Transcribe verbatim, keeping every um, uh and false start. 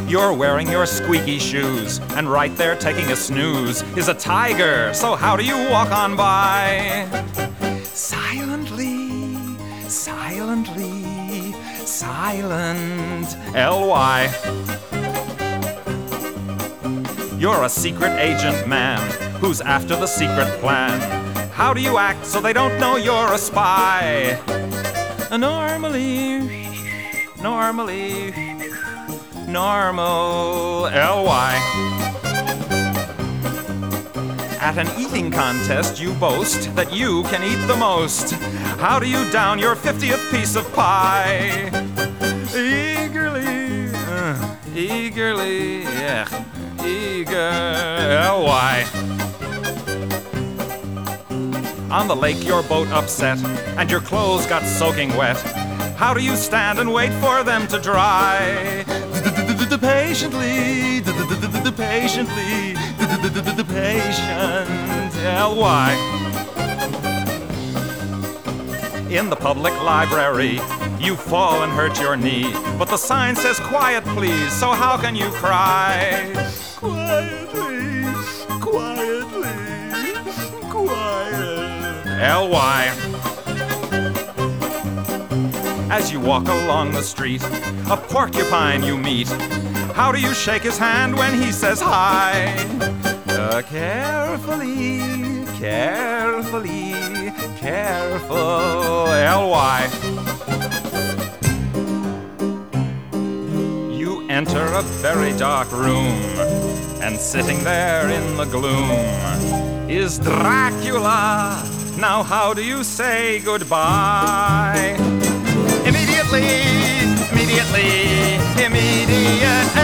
You're wearing your squeaky shoes, and right there taking a snooze is a tiger, so how do you walk on by? Silently, silently, silent, L Y. You're a secret agent man who's after the secret plan. How do you act so they don't know you're a spy? Normally, normally, normal, L Y. At an eating contest, you boast that you can eat the most. How do you down your fiftieth piece of pie? Eagerly, uh, eagerly, yeah, eager, L Y. On the lake, your boat upset, and your clothes got soaking wet. How do you stand and wait for them to dry? Patiently, patiently, patient, L Y. In the public library, you fall and hurt your knee, but the sign says quiet please, so how can you cry? Quietly, quietly, quiet, L Y. As you walk along the street, a porcupine you meet. How do you shake his hand when he says hi? Uh, carefully, carefully, careful, L Y. You enter a very dark room, and sitting there in the gloom is Dracula. Now how do you say goodbye? Immediately, immediately, immediate